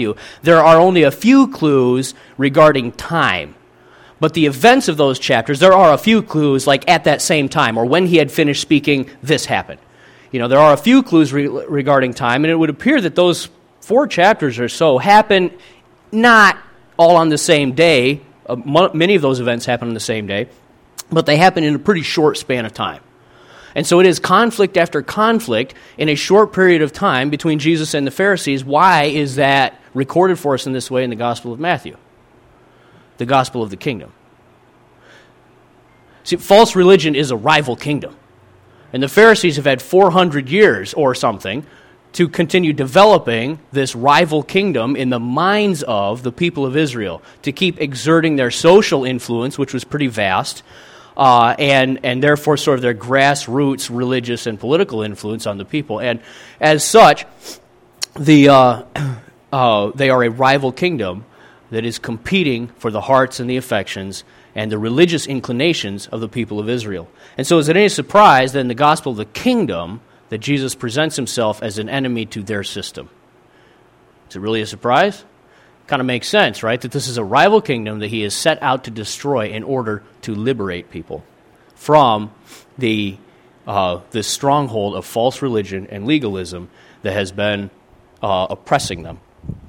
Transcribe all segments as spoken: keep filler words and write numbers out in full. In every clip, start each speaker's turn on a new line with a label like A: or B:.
A: there are only a few clues regarding time. But the events of those chapters, there are a few clues, like at that same time, or when he had finished speaking, this happened. You know, there are a few clues re- regarding time, and it would appear that those four chapters or so happen not all on the same day. Uh, mo- many of those events happen on the same day, but they happen in a pretty short span of time. And so it is conflict after conflict in a short period of time between Jesus and the Pharisees. Why is that recorded for us in this way in the Gospel of Matthew? The gospel of the kingdom. See, false religion is a rival kingdom. And the Pharisees have had four hundred years or something to continue developing this rival kingdom in the minds of the people of Israel, to keep exerting their social influence, which was pretty vast, uh, and, and therefore sort of their grassroots religious and political influence on the people. And as such, the uh, uh, they are a rival kingdom that is competing for the hearts and the affections and the religious inclinations of the people of Israel. And so is it any surprise that in the gospel of the kingdom that Jesus presents himself as an enemy to their system? Is it really a surprise? Kind of makes sense, right? That this is a rival kingdom that he is set out to destroy in order to liberate people from the uh, this stronghold of false religion and legalism that has been uh, oppressing them.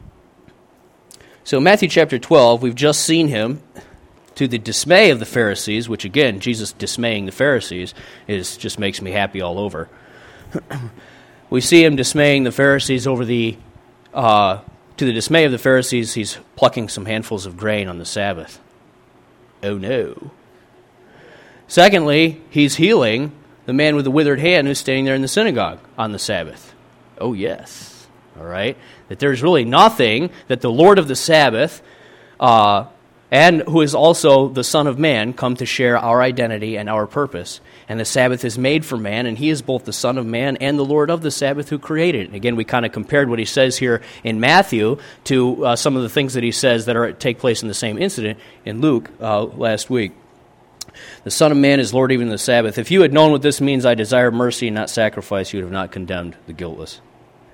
A: So in Matthew chapter twelve, we've just seen him, to the dismay of the Pharisees, which again, Jesus dismaying the Pharisees is just makes me happy all over. We see him dismaying the Pharisees over the, uh, to the dismay of the Pharisees, he's plucking some handfuls of grain on the Sabbath. Oh no. Secondly, he's healing the man with the withered hand who's standing there in the synagogue on the Sabbath. Oh yes. All right, that there's really nothing that the Lord of the Sabbath, uh, and who is also the Son of Man, come to share our identity and our purpose. And the Sabbath is made for man, and he is both the Son of Man and the Lord of the Sabbath who created it. And again, we kind of compared what he says here in Matthew to uh, some of the things that he says that are take place in the same incident in Luke uh, last week. The Son of Man is Lord even of the Sabbath. If you had known what this means, I desire mercy and not sacrifice, you would have not condemned the guiltless.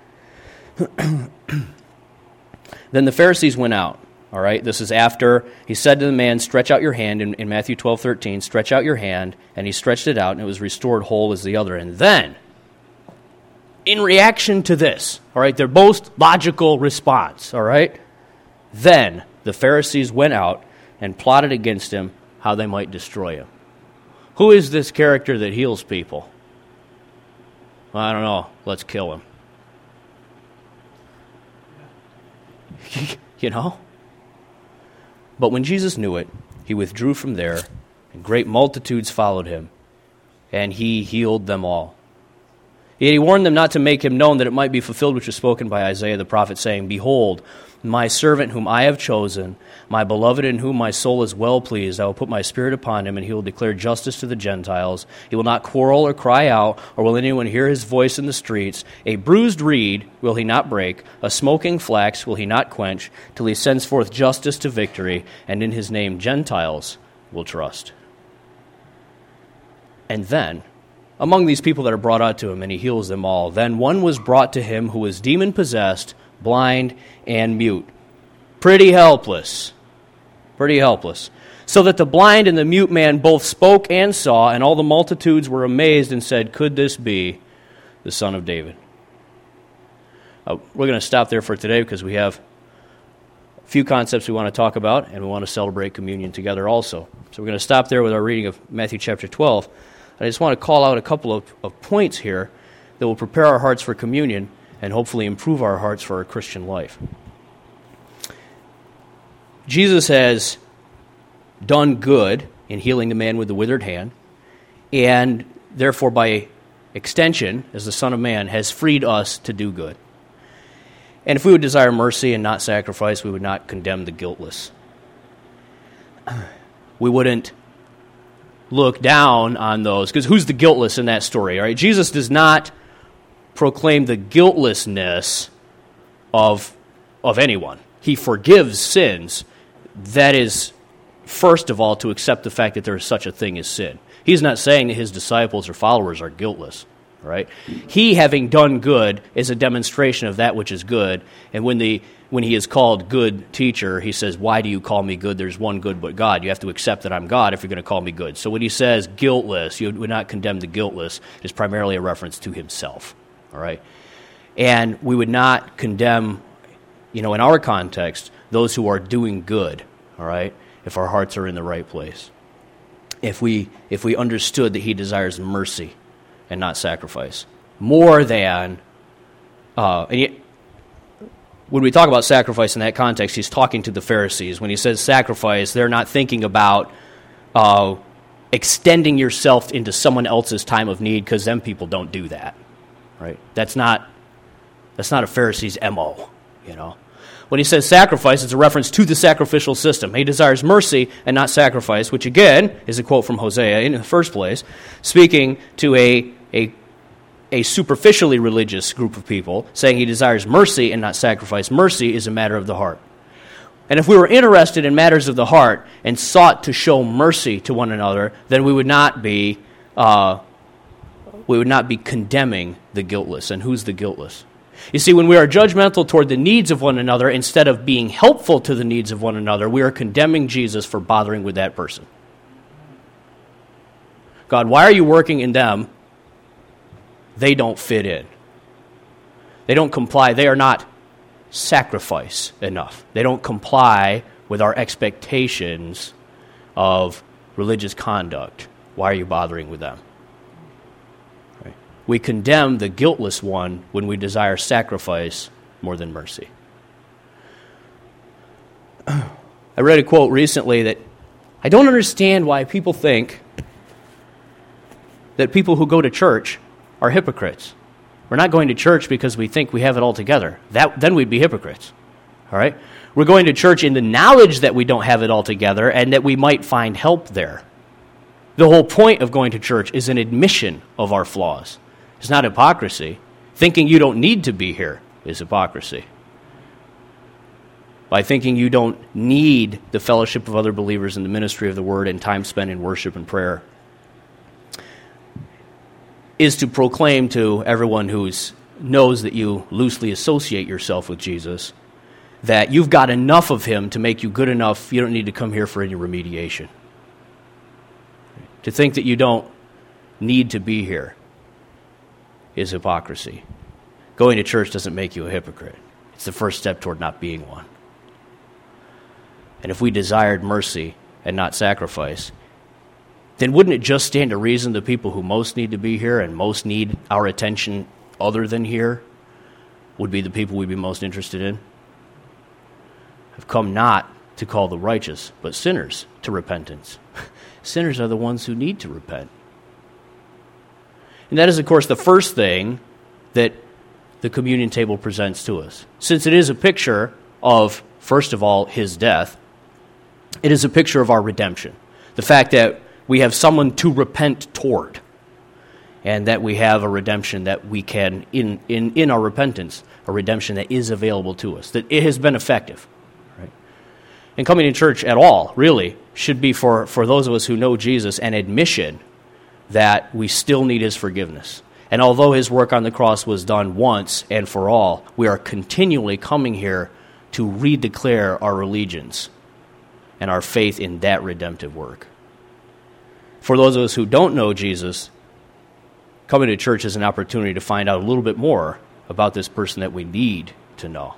A: Then the Pharisees went out. All right, this is after he said to the man, stretch out your hand, in, in Matthew twelve thirteen, stretch out your hand, and he stretched it out, and it was restored whole as the other. And then, in reaction to this, all right, their most logical response, all right, then the Pharisees went out and plotted against him how they might destroy him. Who is this character that heals people? Well, I don't know, let's kill him. You know? But when Jesus knew it, he withdrew from there, and great multitudes followed him, and he healed them all. Yet he warned them not to make him known, that it might be fulfilled which was spoken by Isaiah the prophet, saying, Behold, my servant whom I have chosen, my beloved in whom my soul is well pleased. I will put my spirit upon him, and he will declare justice to the Gentiles. He will not quarrel or cry out, or will anyone hear his voice in the streets. A bruised reed will he not break, a smoking flax will he not quench, till he sends forth justice to victory, and in his name Gentiles will trust. And then, among these people that are brought out to him, and he heals them all, then one was brought to him who was demon-possessed, blind, and mute. Pretty helpless. Pretty helpless. So that the blind and the mute man both spoke and saw, and all the multitudes were amazed and said, Could this be the Son of David? Uh, we're going to stop there for today because we have a few concepts we want to talk about, and we want to celebrate communion together also. So we're going to stop there with our reading of Matthew chapter twelve. I just want to call out a couple of, of points here that will prepare our hearts for communion and hopefully improve our hearts for our Christian life. Jesus has done good in healing the man with the withered hand, and therefore by extension, as the Son of Man, has freed us to do good. And if we would desire mercy and not sacrifice, we would not condemn the guiltless. We wouldn't look down on those, because who's the guiltless in that story? All right, Jesus does not proclaim the guiltlessness of, of anyone. He forgives sins. That is, first of all, to accept the fact that there is such a thing as sin. He's not saying that his disciples or followers are guiltless. Right? He, having done good, is a demonstration of that which is good. And when the when he is called good teacher, he says, why do you call me good? There's one good but God. You have to accept that I'm God if you're going to call me good. So when he says guiltless, you would not condemn the guiltless, is primarily a reference to himself. All right? And we would not condemn, you know, in our context, those who are doing good, all right, if our hearts are in the right place. If we if we understood that he desires mercy and not sacrifice. More than, uh, and yet, when we talk about sacrifice in that context, he's talking to the Pharisees. When he says sacrifice, they're not thinking about uh, extending yourself into someone else's time of need, because them people don't do that, right? That's not that's not a Pharisee's M O, you know. When he says sacrifice, it's a reference to the sacrificial system. He desires mercy and not sacrifice, which again is a quote from Hosea in the first place, speaking to a a a superficially religious group of people, saying he desires mercy and not sacrifice. Mercy is a matter of the heart. And if we were interested in matters of the heart and sought to show mercy to one another, then we would not be uh, we would not be condemning the guiltless. And who's the guiltless? You see, when we are judgmental toward the needs of one another instead of being helpful to the needs of one another, we are condemning Jesus for bothering with that person. God, why are you working in them? They don't fit in. They don't comply. They are not sacrifice enough. They don't comply with our expectations of religious conduct. Why are you bothering with them? Right. We condemn the guiltless one when we desire sacrifice more than mercy. I read a quote recently that I don't understand why people think that people who go to church are hypocrites. We're not going to church because we think we have it all together. That, then we'd be hypocrites. All right? We're going to church in the knowledge that we don't have it all together and that we might find help there. The whole point of going to church is an admission of our flaws. It's not hypocrisy. Thinking you don't need to be here is hypocrisy. By thinking you don't need the fellowship of other believers in the ministry of the word and time spent in worship and prayer is to proclaim to everyone who knows that you loosely associate yourself with Jesus that you've got enough of him to make you good enough, you don't need to come here for any remediation. To think that you don't need to be here is hypocrisy. Going to church doesn't make you a hypocrite. It's the first step toward not being one. And if we desired mercy and not sacrifice, then wouldn't it just stand to reason the people who most need to be here and most need our attention other than here would be the people we'd be most interested in? I've come not to call the righteous, but sinners to repentance. Sinners are the ones who need to repent. And that is, of course, the first thing that the communion table presents to us. Since it is a picture of, first of all, his death, it is a picture of our redemption. The fact that we have someone to repent toward, and that we have a redemption that we can, in, in, in our repentance, a redemption that is available to us, that it has been effective. Right? And coming to church at all, really, should be for, for those of us who know Jesus an admission that we still need his forgiveness. And although his work on the cross was done once and for all, we are continually coming here to redeclare our allegiance and our faith in that redemptive work. For those of us who don't know Jesus, coming to church is an opportunity to find out a little bit more about this person that we need to know.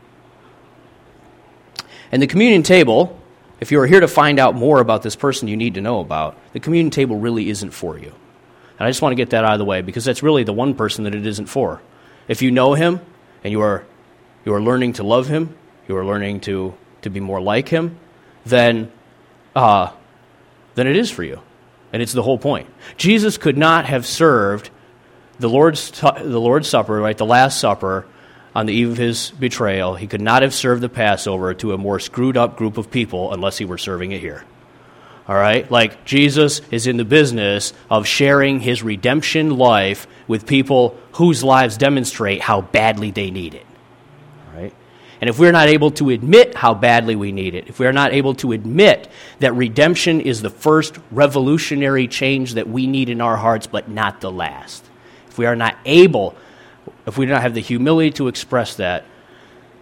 A: And the communion table, if you are here to find out more about this person you need to know about, the communion table really isn't for you. And I just want to get that out of the way, because that's really the one person that it isn't for. If you know him and you are you are learning to love him, you are learning to, to be more like him, then uh, then it is for you. And it's the whole point. Jesus could not have served the Lord's the Lord's Supper, right, the Last Supper, on the eve of his betrayal. He could not have served the Passover to a more screwed up group of people unless he were serving it here. All right? Like, Jesus is in the business of sharing his redemption life with people whose lives demonstrate how badly they need it. All right? And if we're not able to admit how badly we need it, if we're not able to admit that redemption is the first revolutionary change that we need in our hearts, but not the last, if we are not able, if we do not have the humility to express that,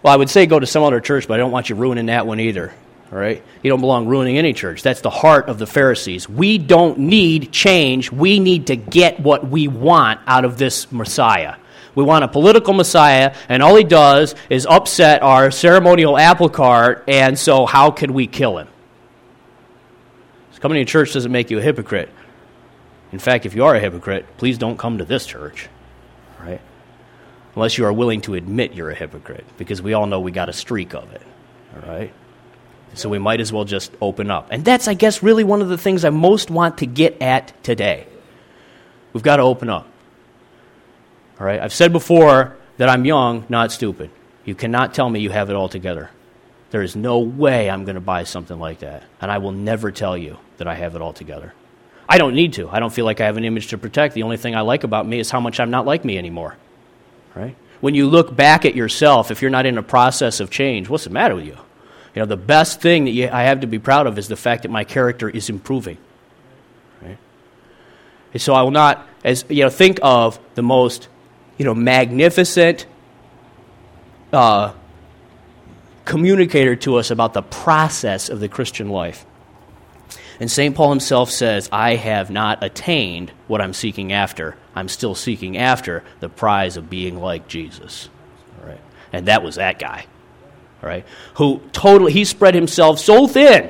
A: Well, I would say go to some other church, but I don't want you ruining that one either. All right? You don't belong ruining any church. That's the heart of the Pharisees. We don't need change. We need to get what we want out of this Messiah. We want a political Messiah, and all he does is upset our ceremonial apple cart, and so how can we kill him? So coming to church doesn't make you a hypocrite. In fact, if you are a hypocrite, please don't come to this church, right? Unless you are willing to admit you're a hypocrite, because we all know we got a streak of it, all right? So we might as well just open up. And that's, I guess, really one of the things I most want to get at today. We've got to open up. All right? I've said before that I'm young, not stupid. You cannot tell me you have it all together. There is no way I'm going to buy something like that. And I will never tell you that I have it all together. I don't need to. I don't feel like I have an image to protect. The only thing I like about me is how much I'm not like me anymore. Right? When you look back at yourself, if you're not in a process of change, what's the matter with you? You know, the best thing that you, I have to be proud of is the fact that my character is improving. Right? And so I will not, as you know, think of the most, you know, magnificent uh, communicator to us about the process of the Christian life. And Saint Paul himself says, I have not attained what I'm seeking after. I'm still seeking after the prize of being like Jesus. All right? And that was that guy. All right, who totally, he spread himself so thin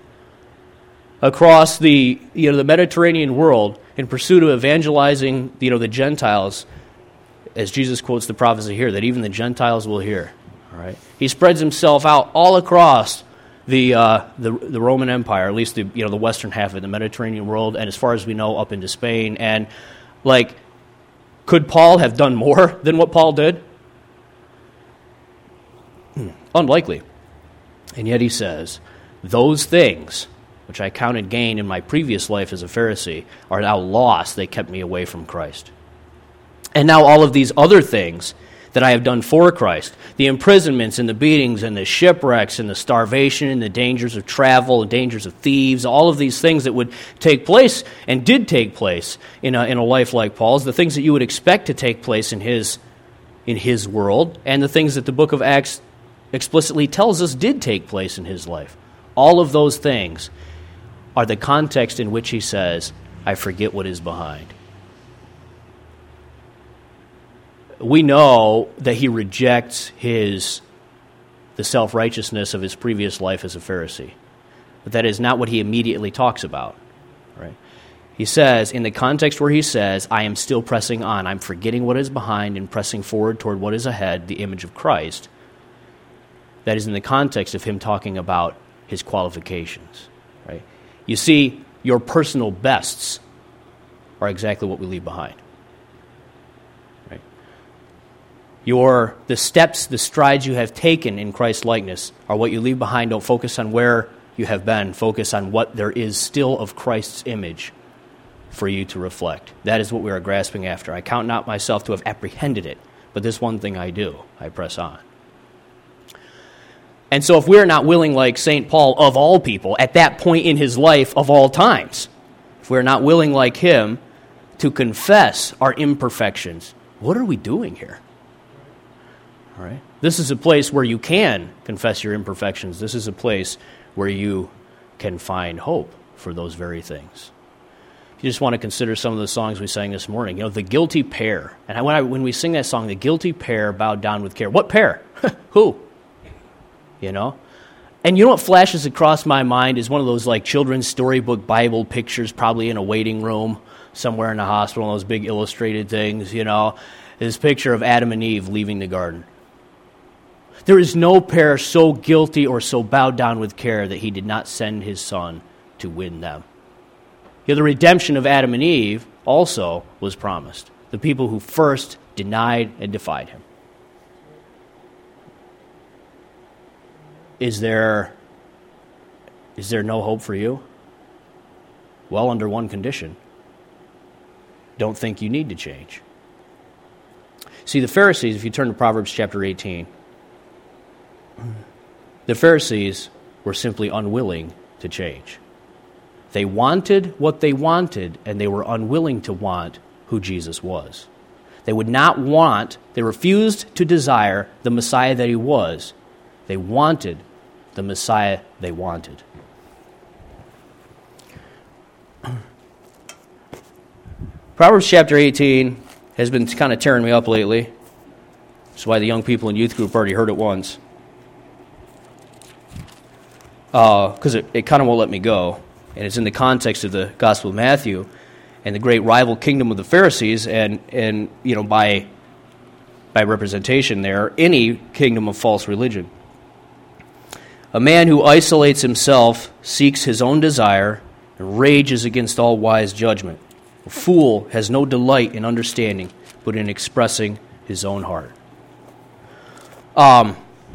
A: across the, you know, the Mediterranean world in pursuit of evangelizing, you know, the Gentiles, as Jesus quotes the prophecy here, that even the Gentiles will hear. All right, he spreads himself out all across the uh, the, the Roman Empire, at least the you know the western half of the Mediterranean world, and as far as we know, up into Spain. And like, could Paul have done more than what Paul did? Unlikely. And yet he says, those things, which I counted gain in my previous life as a Pharisee, are now lost. They kept me away from Christ. And now all of these other things that I have done for Christ, the imprisonments and the beatings and the shipwrecks and the starvation and the dangers of travel, the dangers of thieves, all of these things that would take place and did take place in a, in a life like Paul's, the things that you would expect to take place in his, in his world, and the things that the book of Acts explicitly tells us did take place in his life. All of those things are the context in which he says, I forget what is behind. We know that he rejects his the self-righteousness of his previous life as a Pharisee. But that is not what he immediately talks about. Right? He says, in the context where he says, I am still pressing on, I'm forgetting what is behind and pressing forward toward what is ahead, the image of Christ. That is in the context of him talking about his qualifications. Right? You see, your personal bests are exactly what we leave behind. Right? Your the steps, the strides you have taken in Christ's likeness are what you leave behind. Don't focus on where you have been. Focus on what there is still of Christ's image for you to reflect. That is what we are grasping after. I count not myself to have apprehended it, but this one thing I do, I press on. And so if we're not willing, like Saint Paul, of all people, at that point in his life of all times, if we're not willing like him to confess our imperfections, what are we doing here? All right? This is a place where you can confess your imperfections. This is a place where you can find hope for those very things. If you just want to consider some of the songs we sang this morning, you know, the guilty pair. And when, I, when we sing that song, the guilty pair bowed down with care. What pair? Who? You know? And you know what flashes across my mind is one of those like children's storybook Bible pictures, probably in a waiting room somewhere in a hospital, those big illustrated things, you know. This picture of Adam and Eve leaving the garden. There is no pair so guilty or so bowed down with care that he did not send his son to win them. You know, the redemption of Adam and Eve also was promised. The people who first denied and defied him. Is there, is there no hope for you? Well, under one condition. Don't think you need to change. See, the Pharisees, if you turn to Proverbs chapter eighteen, the Pharisees were simply unwilling to change. They wanted what they wanted, and they were unwilling to want who Jesus was. They would not want, they refused to desire the Messiah that he was. They wanted the Messiah they wanted. Proverbs chapter eighteen has been kind of tearing me up lately. That's why the young people in youth group already heard it once. Because uh, it, it kind of won't let me go. And it's in the context of the Gospel of Matthew and the great rival kingdom of the Pharisees, and, and you know, by, by representation there, any kingdom of false religion. A man who isolates himself seeks his own desire and rages against all wise judgment. A fool has no delight in understanding, but in expressing his own heart. Um,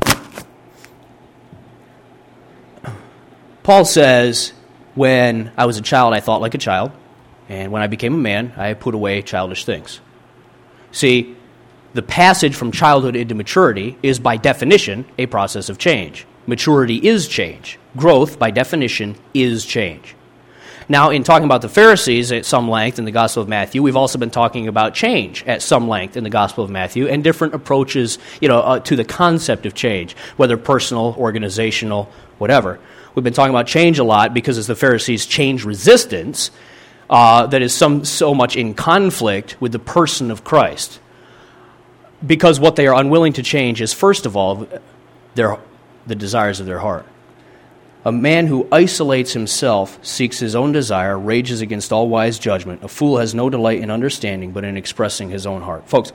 A: Paul says, when I was a child, I thought like a child, and when I became a man, I put away childish things. See, the passage from childhood into maturity is, by definition, a process of change. Maturity is change. Growth, by definition, is change. Now, in talking about the Pharisees at some length in the Gospel of Matthew, we've also been talking about change at some length in the Gospel of Matthew and different approaches, you know, uh, to the concept of change, whether personal, organizational, whatever. We've been talking about change a lot because it's the Pharisees' change resistance uh, that is some so much in conflict with the person of Christ. Because what they are unwilling to change is, first of all, their the desires of their heart. A man who isolates himself seeks his own desire, rages against all wise judgment. A fool has no delight in understanding, but in expressing his own heart. Folks,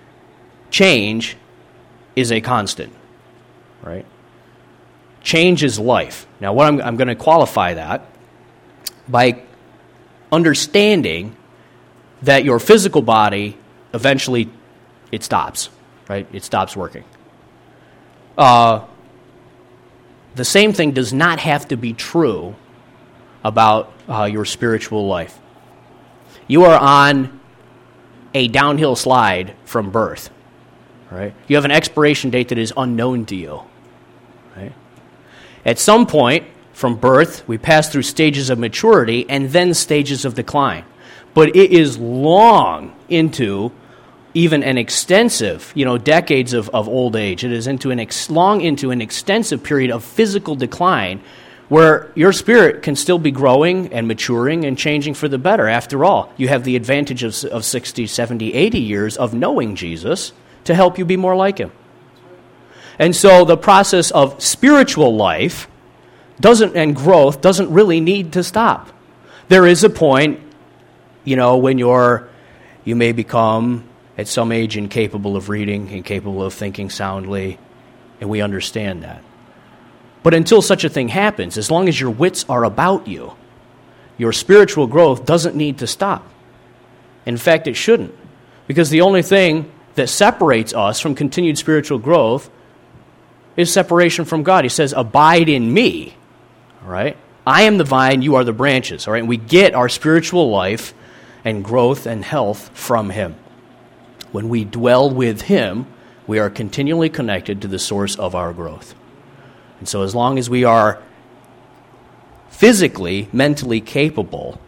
A: change is a constant, right? Change is life. Now, what I'm, I'm going to qualify that by understanding that your physical body eventually it stops, right? It stops working. Uh, the same thing does not have to be true about uh, your spiritual life. You are on a downhill slide from birth, right? You have an expiration date that is unknown to you, right? At some point from birth, we pass through stages of maturity and then stages of decline. But it is long into even an extensive, you know, decades of, of old age. It is into an ex- long into an extensive period of physical decline where your spirit can still be growing and maturing and changing for the better. After all, you have the advantage of, of sixty, seventy, eighty years of knowing Jesus to help you be more like him. And so the process of spiritual life doesn't and growth doesn't really need to stop. There is a point, you know, when you're you may become at some age incapable of reading, incapable of thinking soundly, and we understand that. But until such a thing happens, as long as your wits are about you, your spiritual growth doesn't need to stop. In fact, it shouldn't. Because the only thing that separates us from continued spiritual growth is separation from God. He says, abide in me, all right? I am the vine, you are the branches, all right? And we get our spiritual life and growth and health from him. When we dwell with him, we are continually connected to the source of our growth. And so as long as we are physically, mentally capable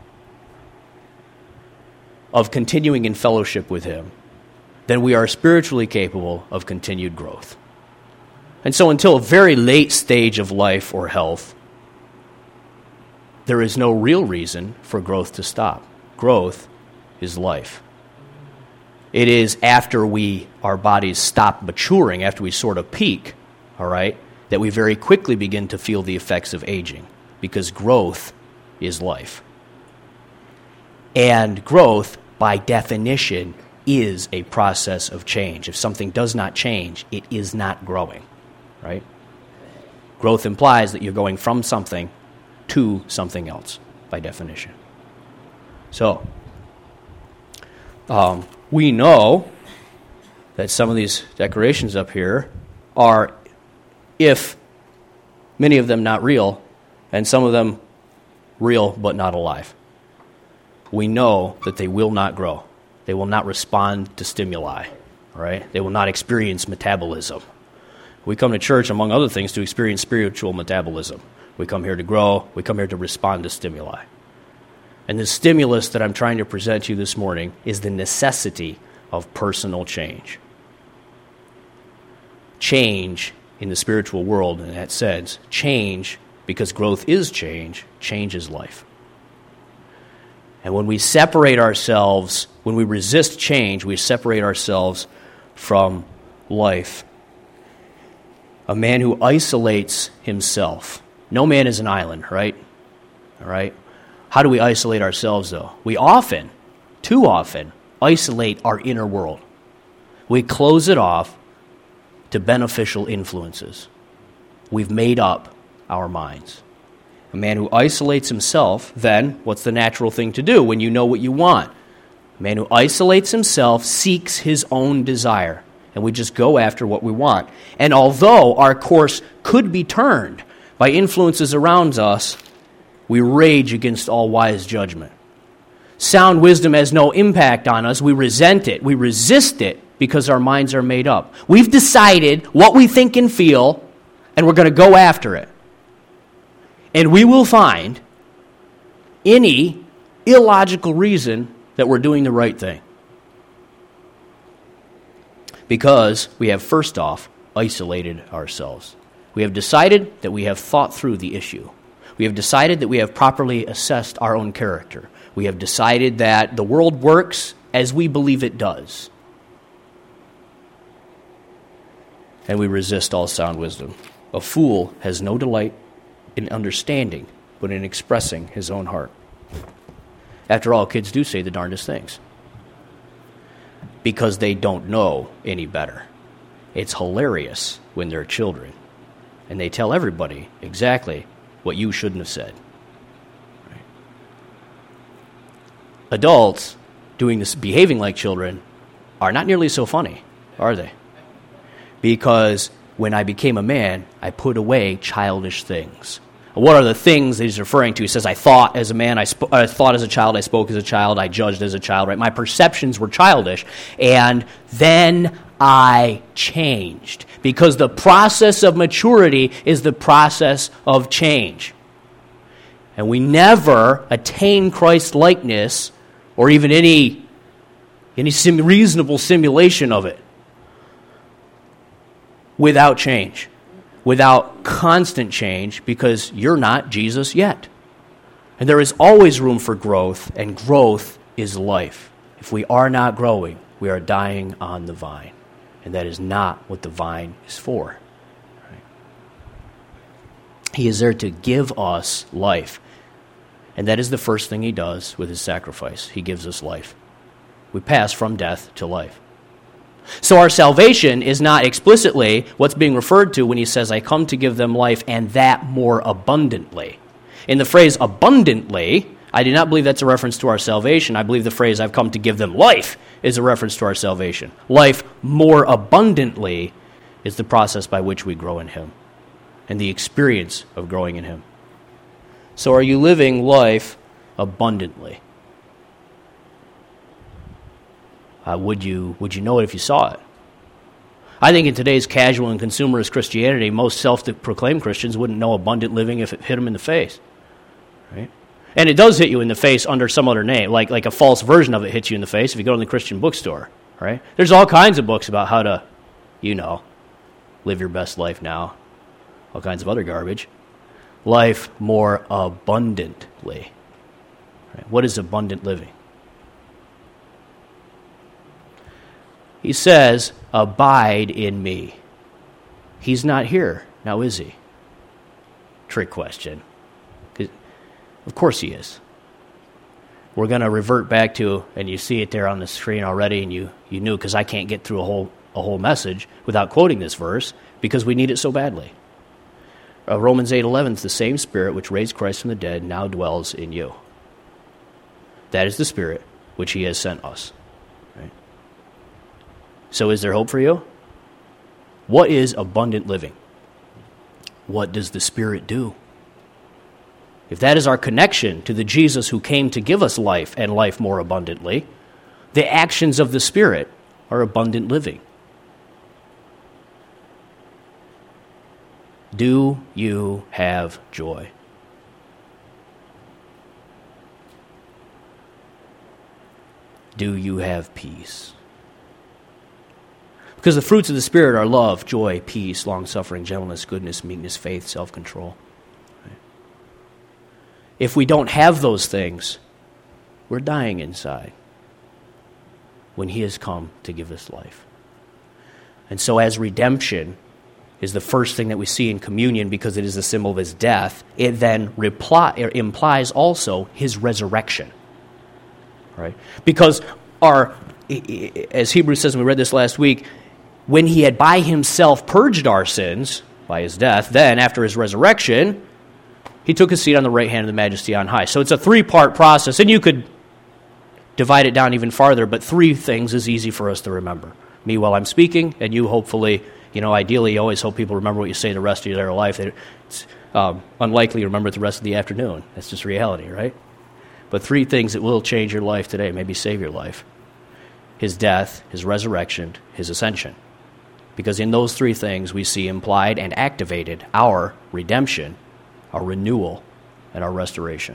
A: of continuing in fellowship with him, then we are spiritually capable of continued growth. And so until a very late stage of life or health, there is no real reason for growth to stop. Growth is life. It is after we our bodies stop maturing, after we sort of peak, all right, that we very quickly begin to feel the effects of aging, because growth is life. And growth, by definition, is a process of change. If something does not change, it is not growing, right? Growth implies that you're going from something to something else, by definition. So, um, we know that some of these decorations up here are, if many of them not real, and some of them real but not alive. We know that they will not grow. They will not respond to stimuli, all right? They will not experience metabolism. We come to church, among other things, to experience spiritual metabolism. We come here to grow. We come here to respond to stimuli. And the stimulus that I'm trying to present you this morning is the necessity of personal change. Change in the spiritual world, in that sense, change, because growth is change, change is life. And when we separate ourselves, when we resist change, we separate ourselves from life. A man who isolates himself. No man is an island, right? All right? How do we isolate ourselves, though? We often, too often, isolate our inner world. We close it off to beneficial influences. We've made up our minds. A man who isolates himself, then, what's the natural thing to do when you know what you want? A man who isolates himself seeks his own desire, and we just go after what we want. And although our course could be turned by influences around us, we rage against all wise judgment. Sound wisdom has no impact on us. We resent it. We resist it because our minds are made up. We've decided what we think and feel, and we're going to go after it. And we will find any illogical reason that we're doing the right thing. Because we have, first off, isolated ourselves. We have decided that we have thought through the issue. We have decided that we have properly assessed our own character. We have decided that the world works as we believe it does. And we resist all sound wisdom. A fool has no delight in understanding, but in expressing his own heart. After all, kids do say the darndest things. Because they don't know any better. It's hilarious when they're children. And they tell everybody exactly what you shouldn't have said. Right? Adults doing this, behaving like children, are not nearly so funny, are they? Because when I became a man, I put away childish things. What are the things that he's referring to? He says, I thought as a man, I, sp- I thought as a child, I spoke as a child, I judged as a child, right? My perceptions were childish. And then I changed. Because the process of maturity is the process of change. And we never attain Christ's likeness, or even any, any sim- reasonable simulation of it, without change. Without constant change, because you're not Jesus yet. And there is always room for growth, and growth is life. If we are not growing, we are dying on the vine. And that is not what the vine is for. Right? He is there to give us life. And that is the first thing he does with his sacrifice. He gives us life. We pass from death to life. So our salvation is not explicitly what's being referred to when he says, I come to give them life, and that more abundantly. In the phrase abundantly, I do not believe that's a reference to our salvation. I believe the phrase, I've come to give them life, is a reference to our salvation. Life more abundantly is the process by which we grow in him, and the experience of growing in him. So are you living life abundantly? Uh, would you would you know it if you saw it? I think in today's casual and consumerist Christianity, most self-proclaimed Christians wouldn't know abundant living if it hit them in the face. Right? And it does hit you in the face under some other name, like, like a false version of it hits you in the face if you go to the Christian bookstore. Right? There's all kinds of books about how to, you know, live your best life now. All kinds of other garbage. Life more abundantly. Right? What is abundant living? He says, abide in me. He's not here, now is he? Trick question. Of course he is. We're going to revert back to, and you see it there on the screen already, and you, you knew, because I can't get through a whole a whole message without quoting this verse, because we need it so badly. Uh, Romans eight eleven, the same Spirit which raised Christ from the dead now dwells in you. That is the Spirit which he has sent us. So is there hope for you? What is abundant living? What does the Spirit do? If that is our connection to the Jesus who came to give us life and life more abundantly, the actions of the Spirit are abundant living. Do you have joy? Do you have peace? Because the fruits of the Spirit are love, joy, peace, long-suffering, gentleness, goodness, meekness, faith, self-control. Right? If we don't have those things, we're dying inside when he has come to give us life. And so as redemption is the first thing that we see in communion because it is a symbol of his death, it then reply, er, implies also his resurrection. Right? Because our, as Hebrews says, and we read this last week, when he had by himself purged our sins by his death, then after his resurrection, he took his seat on the right hand of the majesty on high. So it's a three-part process, and you could divide it down even farther, but three things is easy for us to remember. Me while I'm speaking, and you hopefully, you know, ideally you always hope people remember what you say the rest of their life. It's um, unlikely to remember it the rest of the afternoon. That's just reality, right? But three things that will change your life today, maybe save your life. His death, his resurrection, his ascension. Because in those three things we see implied and activated our redemption, our renewal, and our restoration.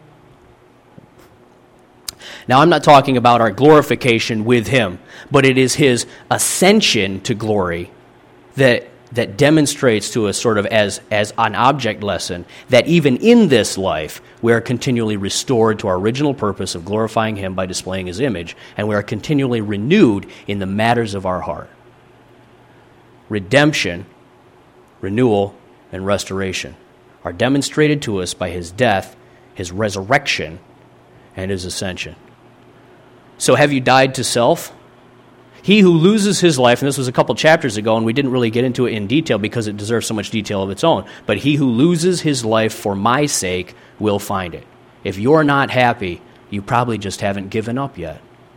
A: Now, I'm not talking about our glorification with him, but it is his ascension to glory that that demonstrates to us sort of as, as an object lesson that even in this life, we are continually restored to our original purpose of glorifying him by displaying his image, and we are continually renewed in the matters of our heart. Redemption, renewal, and restoration are demonstrated to us by his death, his resurrection, and his ascension. So have you died to self? He who loses his life, and this was a couple chapters ago, and we didn't really get into it in detail because it deserves so much detail of its own, but he who loses his life for my sake will find it. If you're not happy, you probably just haven't given up yet.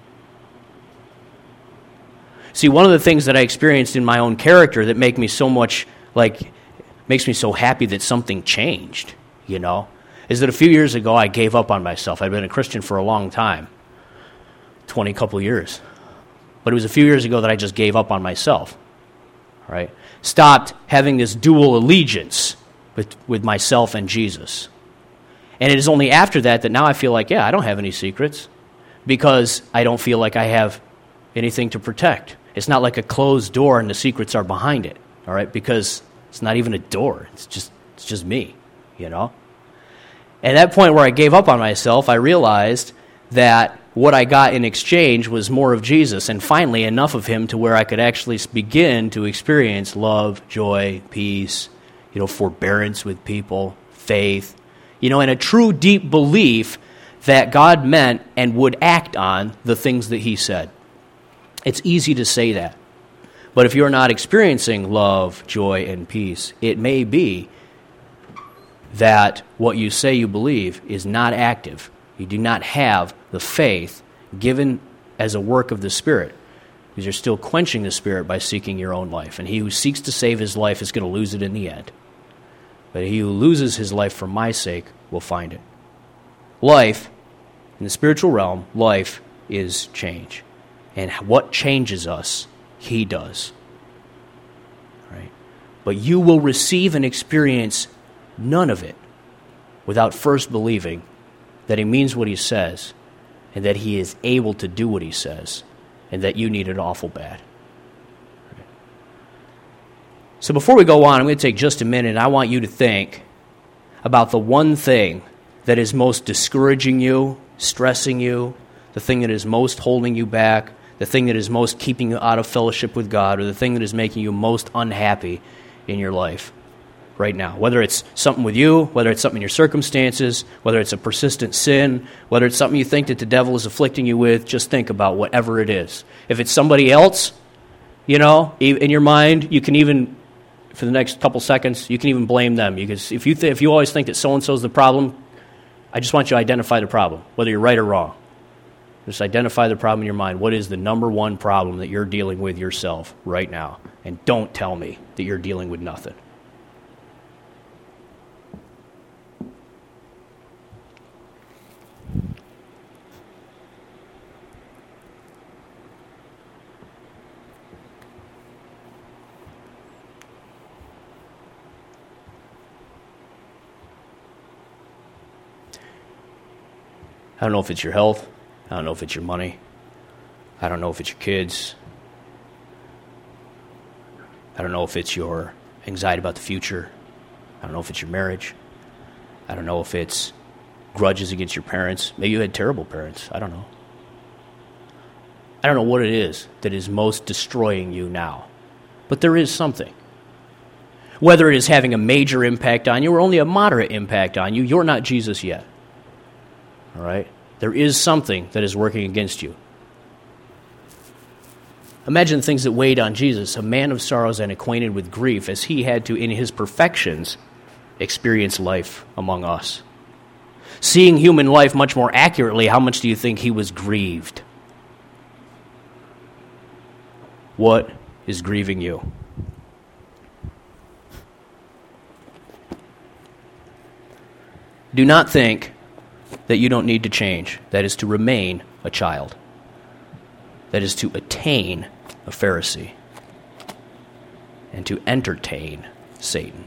A: See, one of the things that I experienced in my own character that make me so much, like, makes me so happy that something changed, you know, is that a few years ago I gave up on myself. I'd been a Christian for a long time, twenty couple years. But it was a few years ago that I just gave up on myself, right? Stopped having this dual allegiance with, with myself and Jesus. And it is only after that that now I feel like, yeah, I don't have any secrets because I don't feel like I have anything to protect. It's not like a closed door and the secrets are behind it, all right? Because it's not even a door. It's just it's just me, you know? And at that point where I gave up on myself, I realized that what I got in exchange was more of Jesus, and finally enough of him to where I could actually begin to experience love, joy, peace, you know, forbearance with people, faith, you know, and a true deep belief that God meant and would act on the things that he said. It's easy to say that. But if you're not experiencing love, joy, and peace, it may be that what you say you believe is not active. You do not have the faith given as a work of the Spirit, because you're still quenching the Spirit by seeking your own life. And he who seeks to save his life is going to lose it in the end. But he who loses his life for my sake will find it. Life, in the spiritual realm, life is change. And what changes us, he does. Right? But you will receive and experience none of it without first believing that he means what he says, and that he is able to do what he says, and that you need it awful bad. Right. So before we go on, I'm going to take just a minute, and I want you to think about the one thing that is most discouraging you, stressing you, the thing that is most holding you back, the thing that is most keeping you out of fellowship with God, or the thing that is making you most unhappy in your life right now. Whether it's something with you, whether it's something in your circumstances, whether it's a persistent sin, whether it's something you think that the devil is afflicting you with, just think about whatever it is. If it's somebody else, you know, in your mind, you can even, for the next couple seconds, you can even blame them. Because if you th- if you always think that so-and-so's the problem, I just want you to identify the problem, whether you're right or wrong. Just identify the problem in your mind. What is the number one problem that you're dealing with yourself right now? And don't tell me that you're dealing with nothing. I don't know if it's your health. I don't know if it's your money. I don't know if it's your kids. I don't know if it's your anxiety about the future. I don't know if it's your marriage. I don't know if it's grudges against your parents. Maybe you had terrible parents. I don't know. I don't know what it is that is most destroying you now. But there is something. Whether it is having a major impact on you or only a moderate impact on you, you're not Jesus yet. All right? There is something that is working against you. Imagine things that weighed on Jesus, a man of sorrows and acquainted with grief, as he had to, in his perfections, experience life among us. Seeing human life much more accurately, how much do you think he was grieved? What is grieving you? Do not think that you don't need to change. That is to remain a child. That is to attain a Pharisee and to entertain Satan.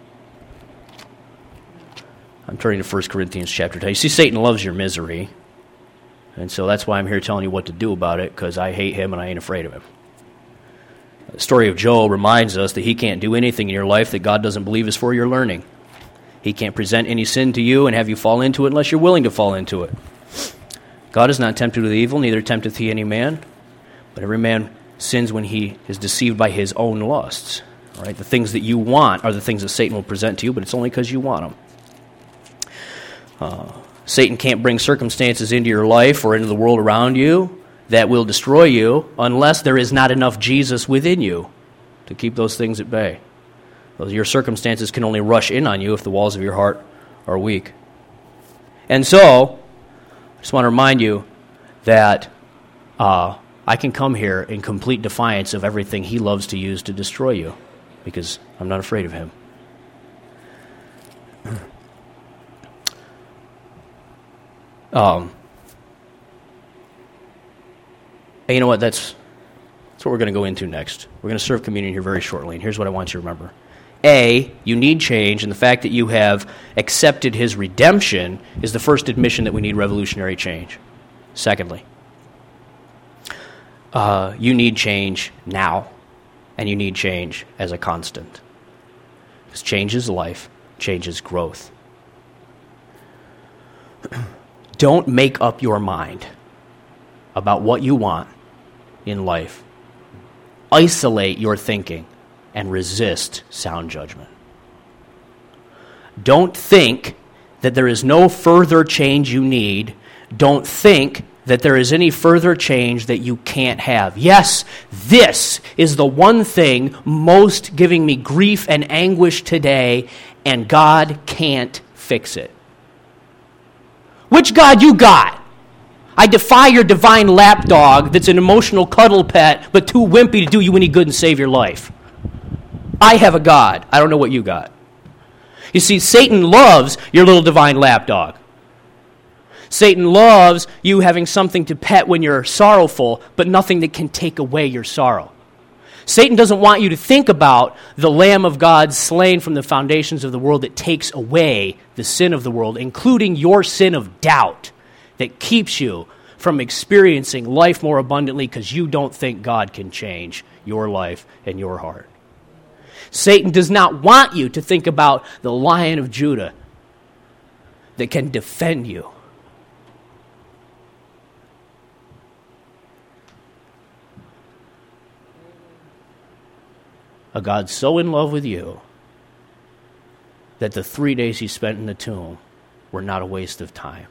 A: I'm turning to First Corinthians chapter ten. You see, Satan loves your misery, and so that's why I'm here telling you what to do about it, because I hate him and I ain't afraid of him. The story of Job reminds us that he can't do anything in your life that God doesn't believe is for your learning. He can't present any sin to you and have you fall into it unless you're willing to fall into it. God is not tempted with evil, neither tempteth he any man, but every man sins when he is deceived by his own lusts. All right? The things that you want are the things that Satan will present to you, but it's only because you want them. Uh, Satan can't bring circumstances into your life or into the world around you that will destroy you unless there is not enough Jesus within you to keep those things at bay. Your circumstances can only rush in on you if the walls of your heart are weak. And so, I just want to remind you that uh, I can come here in complete defiance of everything he loves to use to destroy you, because I'm not afraid of him. Um, and you know what? That's, that's what we're going to go into next. We're going to serve communion here very shortly, and here's what I want you to remember. A, you need change, and the fact that you have accepted his redemption is the first admission that we need revolutionary change. Secondly, uh, you need change now, and you need change as a constant. Because change is life, change is growth. Don't make up your mind about what you want in life. Isolate your thinking and resist sound judgment. Don't think that there is no further change you need. Don't think that there is any further change that you can't have. Yes, this is the one thing most giving me grief and anguish today, and God can't fix it. Which God you got? I defy your divine lapdog that's an emotional cuddle pet but too wimpy to do you any good and save your life. I have a God. I don't know what you got. You see, Satan loves your little divine lapdog. Satan loves you having something to pet when you're sorrowful, but nothing that can take away your sorrow. Satan doesn't want you to think about the Lamb of God slain from the foundations of the world that takes away the sin of the world, including your sin of doubt that keeps you from experiencing life more abundantly because you don't think God can change your life and your heart. Satan does not want you to think about the Lion of Judah that can defend you. A God so in love with you that the three days he spent in the tomb were not a waste of time.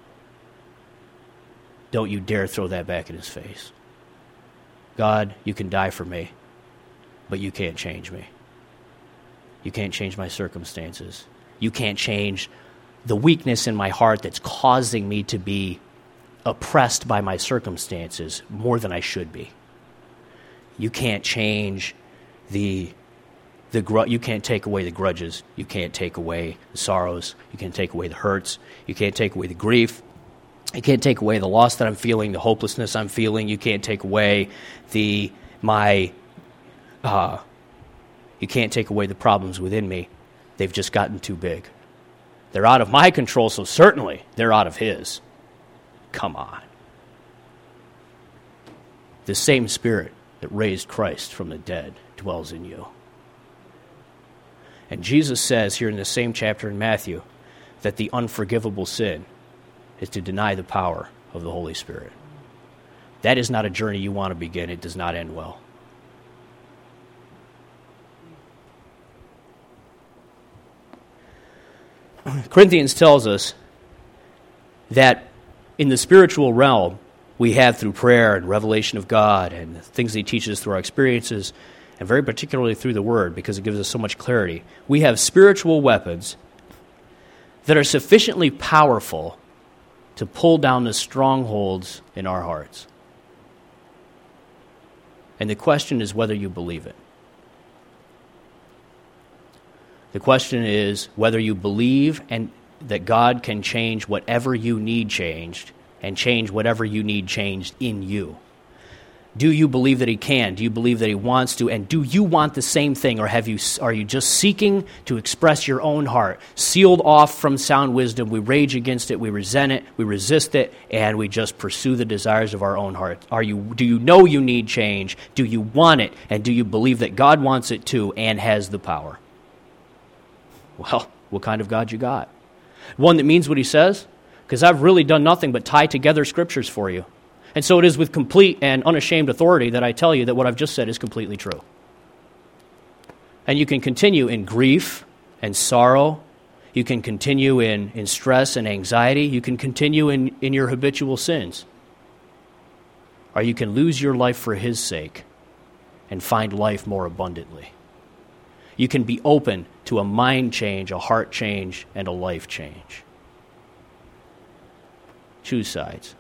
A: Don't you dare throw that back in his face. God, you can die for me, but you can't change me. You can't change my circumstances. You can't change the weakness in my heart that's causing me to be oppressed by my circumstances more than I should be. You can't change the the gr- you can't take away the grudges. You can't take away the sorrows. You can't take away the hurts. You can't take away the grief. You can't take away the loss that I'm feeling, the hopelessness I'm feeling. You can't take away the my uh You can't take away the problems within me. They've just gotten too big. They're out of my control, so certainly they're out of his. Come on. The same Spirit that raised Christ from the dead dwells in you. And Jesus says here in the same chapter in Matthew that the unforgivable sin is to deny the power of the Holy Spirit. That is not a journey you want to begin. It does not end well. Corinthians tells us that in the spiritual realm, we have through prayer and revelation of God and the things He teaches us through our experiences, and very particularly through the Word, because it gives us so much clarity, we have spiritual weapons that are sufficiently powerful to pull down the strongholds in our hearts. And the question is whether you believe it. The question is whether you believe and that God can change whatever you need changed and change whatever you need changed in you. Do you believe that He can? Do you believe that He wants to? And do you want the same thing, or have you? Are you just seeking to express your own heart? Sealed off from sound wisdom, we rage against it, we resent it, we resist it, and we just pursue the desires of our own heart. Are you? Do you know you need change? Do you want it? And do you believe that God wants it too and has the power? Well, what kind of God you got? One that means what He says? Because I've really done nothing but tie together scriptures for you. And so it is with complete and unashamed authority that I tell you that what I've just said is completely true. And you can continue in grief and sorrow. You can continue in, in stress and anxiety. You can continue in, in your habitual sins. Or you can lose your life for His sake and find life more abundantly. You can be open to a mind change, a heart change, and a life change. Choose sides.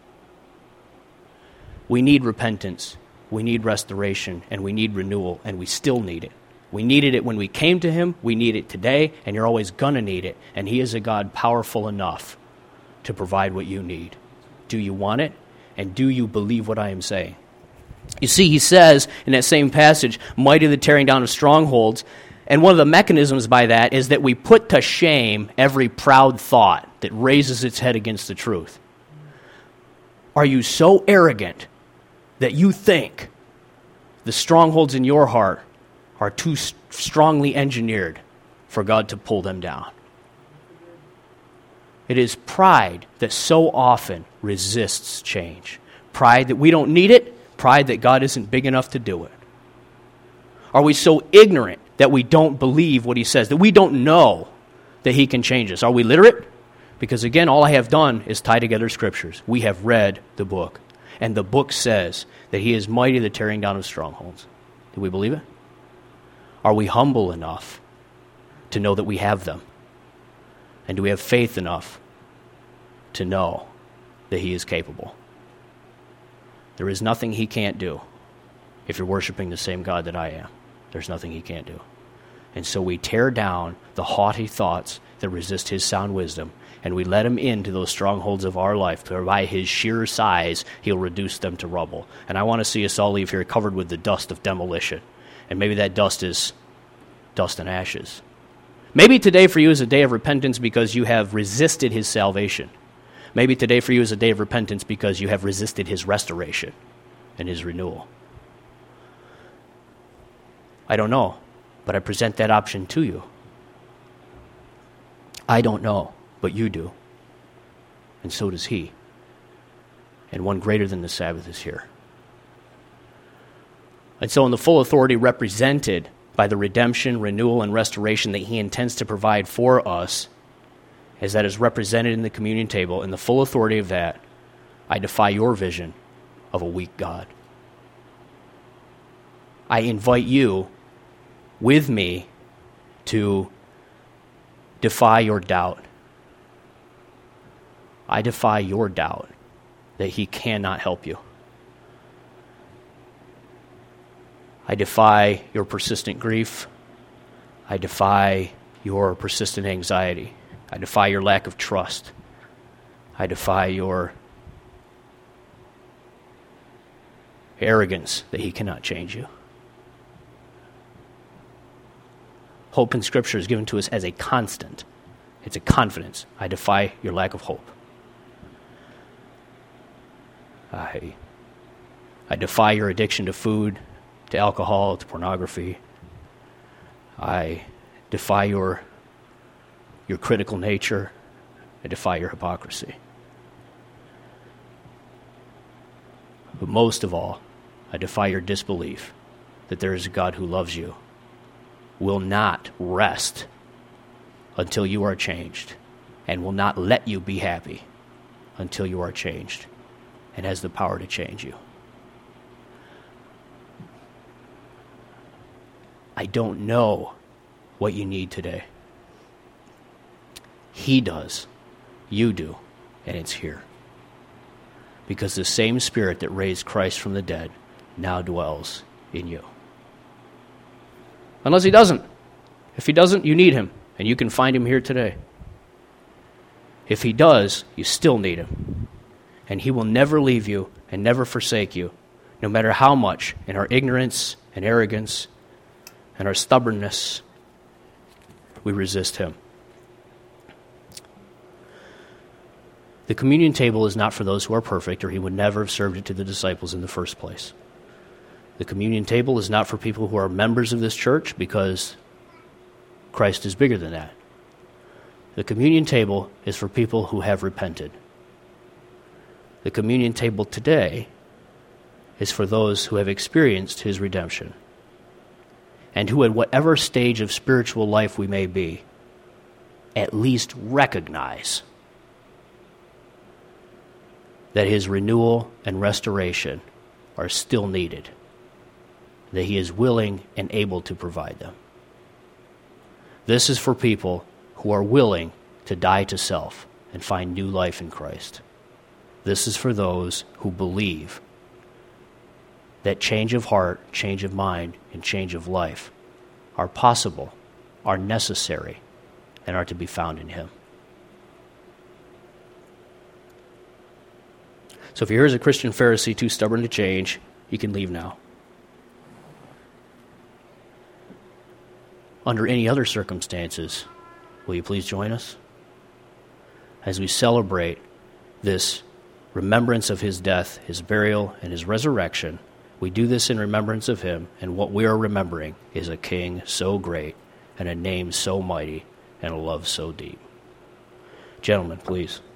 A: We need repentance, we need restoration, and we need renewal, and we still need it. We needed it when we came to Him, we need it today, and you're always going to need it. And He is a God powerful enough to provide what you need. Do you want it? And do you believe what I am saying? You see, He says in that same passage, mighty the tearing down of strongholds, and one of the mechanisms by that is that we put to shame every proud thought that raises its head against the truth. Are you so arrogant that you think the strongholds in your heart are too st- strongly engineered for God to pull them down? It is pride that so often resists change. Pride that we don't need it, pride that God isn't big enough to do it. Are we so ignorant that we don't believe what He says, that we don't know that He can change us? Are we literate? Because again, all I have done is tie together scriptures. We have read the book. And the book says that He is mighty the tearing down of strongholds. Do we believe it? Are we humble enough to know that we have them? And do we have faith enough to know that He is capable? There is nothing He can't do if you're worshiping the same God that I am. There's nothing He can't do. And so we tear down the haughty thoughts that resist His sound wisdom, and we let Him into those strongholds of our life. For by His sheer size, He'll reduce them to rubble. And I want to see us all leave here covered with the dust of demolition. And maybe that dust is dust and ashes. Maybe today for you is a day of repentance because you have resisted His salvation. Maybe today for you is a day of repentance because you have resisted His restoration and His renewal. I don't know, but I present that option to you. I don't know, but you do. And so does He. And one greater than the Sabbath is here. And so in the full authority represented by the redemption, renewal, and restoration that He intends to provide for us, as that is represented in the communion table, in the full authority of that, I defy your vision of a weak God. I invite you with me to defy your doubt. I defy your doubt that He cannot help you. I defy your persistent grief. I defy your persistent anxiety. I defy your lack of trust. I defy your arrogance that He cannot change you. Hope in Scripture is given to us as a constant. It's a confidence. I defy your lack of hope. I, I defy your addiction to food, to alcohol, to pornography. I defy your, your critical nature. I defy your hypocrisy. But most of all, I defy your disbelief that there is a God who loves you, will not rest until you are changed, and will not let you be happy until you are changed, and has the power to change you. I don't know what you need today. He does. You do. And it's here. Because the same Spirit that raised Christ from the dead now dwells in you. Unless he doesn't. If he doesn't, you need him. And you can find him here today. If he does, you still need him. And he will never leave you and never forsake you, no matter how much in our ignorance and arrogance and our stubbornness we resist him. The communion table is not for those who are perfect, or he would never have served it to the disciples in the first place. The communion table is not for people who are members of this church, because Christ is bigger than that. The communion table is for people who have repented. The communion table today is for those who have experienced his redemption, and who, at whatever stage of spiritual life we may be, at least recognize that his renewal and restoration are still needed, that he is willing and able to provide them. This is for people who are willing to die to self and find new life in Christ. This is for those who believe that change of heart, change of mind, and change of life are possible, are necessary, and are to be found in him. So if you're here as a Christian Pharisee too stubborn to change, you can leave now. Under any other circumstances, will you please join us as we celebrate this remembrance of his death, his burial, and his resurrection? We do this in remembrance of him, and what we are remembering is a king so great, and a name so mighty, and a love so deep. Gentlemen, please.